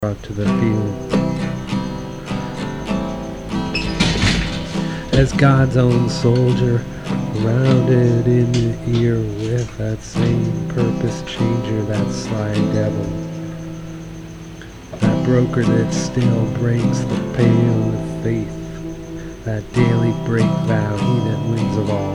brought to the field. As God's own soldier, rounded in the ear with that same purpose changer, that sly devil, that broker that still breaks the pale of faith, that daily break vow, he that wins of all.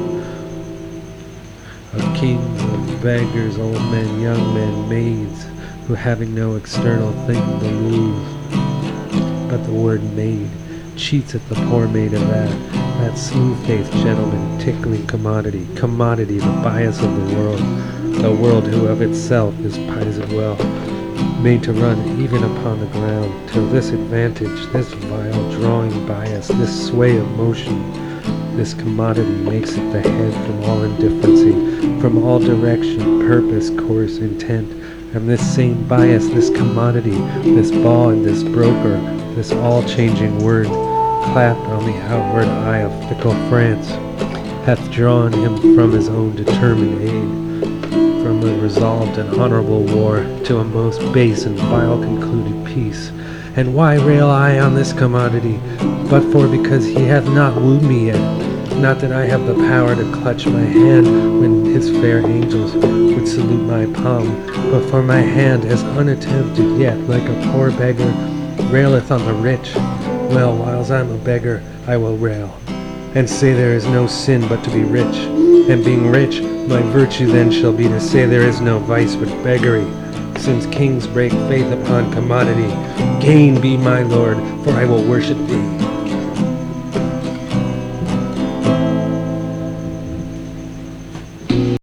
Of kings, of beggars, old men, young men, maids, who having no external thing to lose, but the word maid, cheats at the poor maid of that smooth-faced gentleman, tickling commodity, the bias of the world who of itself is pied well, made to run even upon the ground, till this advantage, this vile drawing bias, this sway of motion, this commodity makes it the head from all indifferency, from all direction, purpose, course, intent, and this same bias, this commodity, this ball and this broker, this all-changing word, clapped on the outward eye of fickle France, hath drawn him from his own determined aid, from a resolved and honorable war, to a most base and vile concluded peace. And why rail I on this commodity, but for because he hath not wooed me yet? Not that I have the power to clutch my hand when his fair angels would salute my palm, but for my hand as unattempted yet, like a poor beggar, raileth on the rich. Well, whiles I'm a beggar, I will rail, and say there is no sin but to be rich, and being rich, my virtue then shall be to say there is no vice but beggary, since kings break faith upon commodity. Gain be my lord, for I will worship thee.